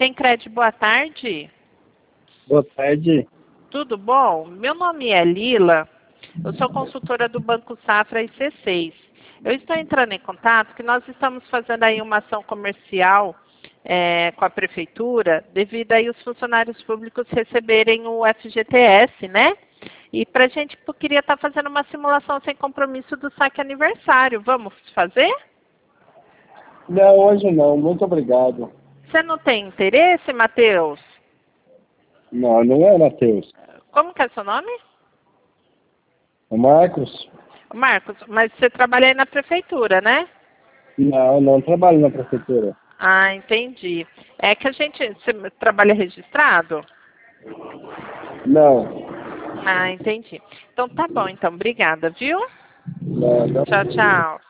Tem crédito, boa tarde. Boa tarde. Tudo bom? Meu nome é Lila, eu sou consultora do Banco Safra e C6. Eu estou entrando em contato que nós estamos fazendo aí uma ação comercial com a prefeitura, devido aí os funcionários públicos receberem o FGTS, né? E para a gente, eu queria estar fazendo uma simulação sem compromisso do saque aniversário. Vamos fazer? Não, hoje não. Muito obrigado. Você não tem interesse, Matheus? Não, não é, Matheus. Como que é seu nome? É Marcos? Marcos, mas você trabalha aí na prefeitura, né? Não, não trabalho na prefeitura. Ah, entendi. É que você trabalha registrado? Não. Ah, entendi. Então tá bom, então. Obrigada, viu? Não, não. Tchau, tchau.